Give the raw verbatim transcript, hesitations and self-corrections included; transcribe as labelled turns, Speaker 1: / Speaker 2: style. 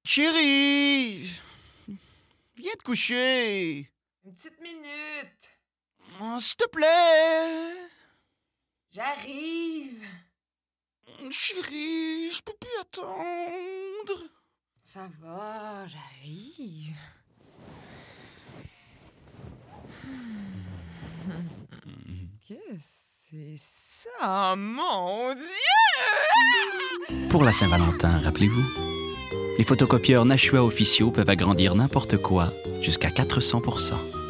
Speaker 1: Chérie, viens te coucher.
Speaker 2: Une petite minute.
Speaker 1: Oh, s'il te plaît.
Speaker 2: J'arrive.
Speaker 1: Chérie, je peux plus attendre.
Speaker 2: Ça va, j'arrive. Qu'est-ce que c'est ça, mon Dieu?
Speaker 3: Pour la Saint-Valentin, rappelez-vous, les photocopieurs Nashua officiaux peuvent agrandir n'importe quoi jusqu'à quatre cents pour cent.